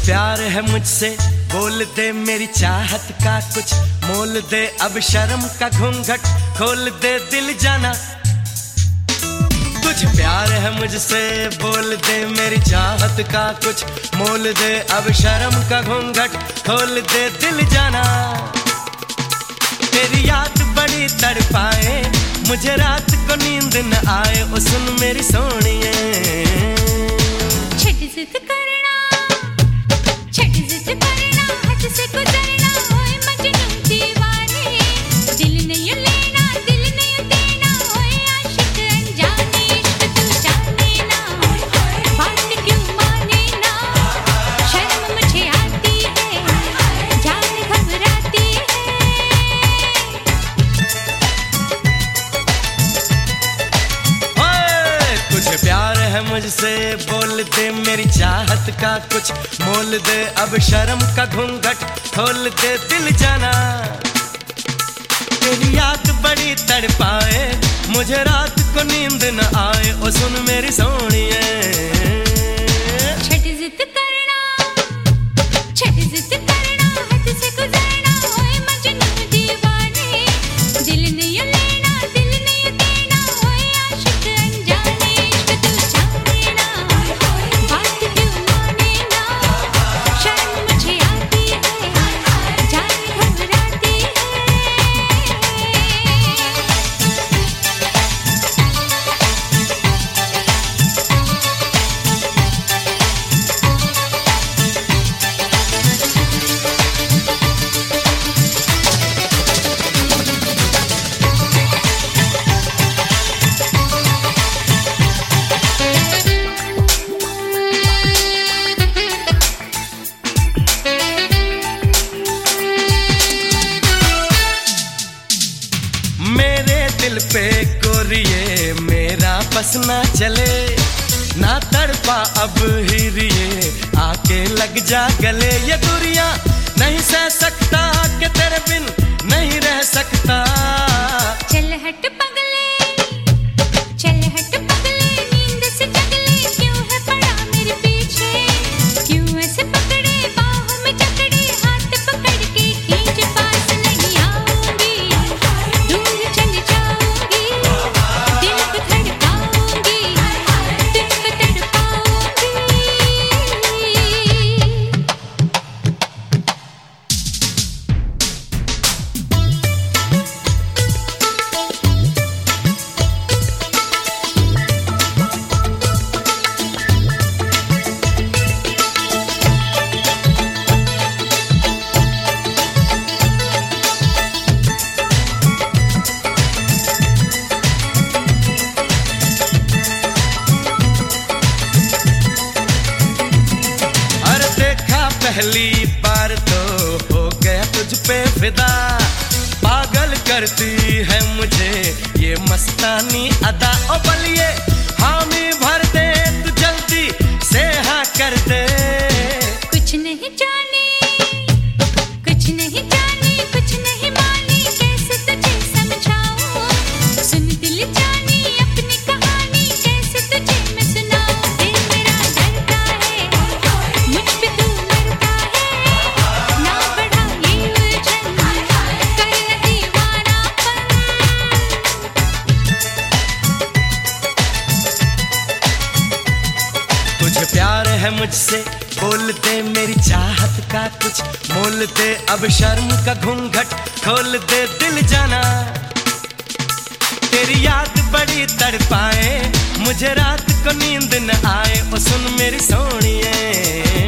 प्यार है मुझसे, बोल दे मेरी चाहत का कुछ मोल दे, अब शर्म का घूंघट खोल दे दिल जाना। तुझे प्यार है मुझसे, बोल दे मेरी चाहत का कुछ मोल दे, अब शर्म का घूंघट खोल दे दिल जाना। तेरी याद बड़ी तड़पाए, मुझे रात को नींद न आए, ओ सुन मेरी सोनिए। छट जिद करना, छट जिद करना, हद से गुजरना, होए मजनू दीवाने। दिल नहीं लेना, दिल नहीं देना, होए आशिक अनजाने। इश्क तू जाने ना, बात क्यों माने ना, शर्म मुझे आती है, जान घबराती है। तुझे प्यार है मुझसे, बोल दे मेरी चाहत का कुछ मोल दे, अब शर्म का घूंघट खोल दे दिल जाना। तेरी याद बड़ी तड़पाए, मुझे रात को नींद न आए, ओ सुन मेरी सोनिए। छट जिद करना, छट जिद करना, हद से गुजरना, होए मजनू दीवाने। दिल नहीं लेना, दिल नहीं देना, होए आशिक अनजाने। इश्क तू जाने ना, बात क्यों माने ना, शर्म मुझे आती है, जान घबराती है। मेरे दिल पे गोरिये मेरा बस ना चले, ना तड़पा अब हिरिये, आके लग जा गले। ये दूरियां नहीं सह सकता कि तेरे बिन नहीं रह सकता। चल हट पगले, चल हट पगले, नींद से जगले, क्यों है पड़ा मेरे पीछे, क्यों ऐसे पकड़े बाहों में जकड़े, हाथ पकड़ के खींच, पास नहीं आऊंगी, दूर चली जाऊंगी, दिल को धड़काऊंगी, तुझको तड़पाऊंगी। अरे देखा पहली बार तो हो गया तुझ पे फिदा, पागल करती है मुझे ये मस्तानी अदा। ओ बलिए हामी भर दे तू जल्दी से हाँ कर दे। कुछ नहीं जानी, कुछ नहीं जानी, कुछ नहीं मानी, कैसे तुझे समझाऊं, सुन दिल जानी अपनी कहानी, कैसे तुझे मैं सुनाऊं। दिल मेरा डरता है, मुझ पे तू मरता है, ना बढ़ा ये उलझन, कर न दीवानापन। तुझे प्यार है मुझसे, बोल दे मेरी चाहत का कुछ मोल दे, अब शर्म का घूंघट खोल दे दिल जाना। तेरी याद बड़ी तड़पाए, मुझे रात को नींद न आए, ओ सुन मेरी सोनिए।